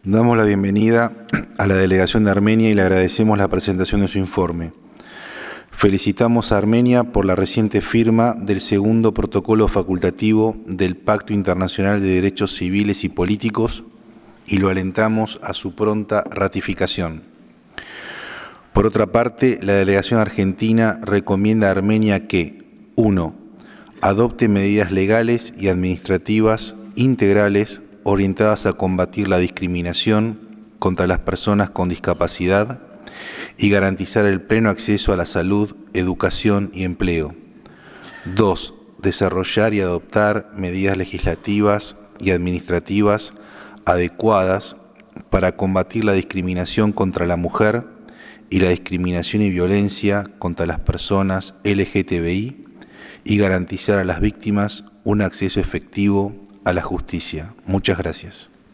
Damos la bienvenida a la delegación de Armenia y le agradecemos la presentación de su informe. Felicitamos a Armenia por la reciente firma del segundo protocolo facultativo del Pacto Internacional de Derechos Civiles y Políticos y lo alentamos a su pronta ratificación. Por otra parte, la delegación argentina recomienda a Armenia que 1. Adopte medidas legales y administrativas integrales orientadas a combatir la discriminación contra las personas con discapacidad y garantizar el pleno acceso a la salud, educación y empleo. 2. Desarrollar y adoptar medidas legislativas y administrativas adecuadas para combatir la discriminación contra la mujer y la discriminación y violencia contra las personas LGTBI y garantizar a las víctimas un acceso efectivo a la justicia. Muchas gracias.